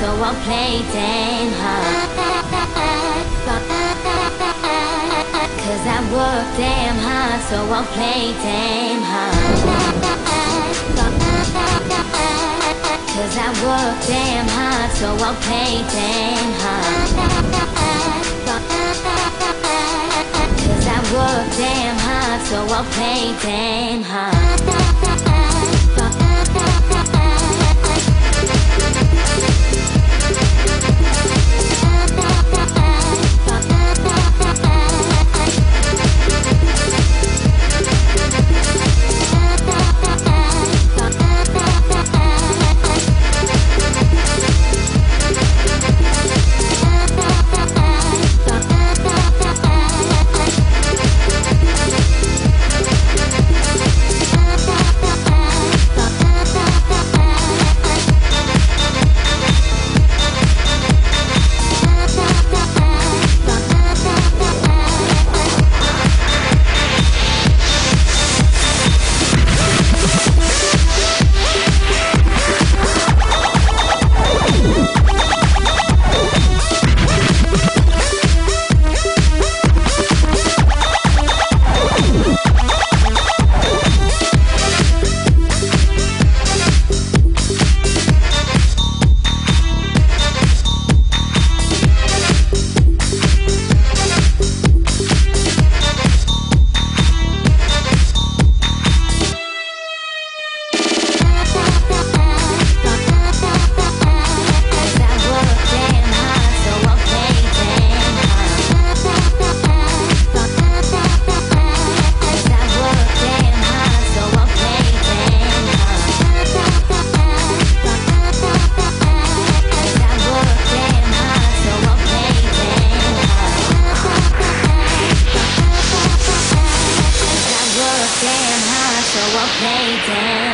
so I'll play damn hard. 'Cause I work damn hard, so I'll play damn hard. 'Cause I work damn hard, so I'll play damn hard. 'Cause I work damn hard, so I'll play damn hard. So I'll play damn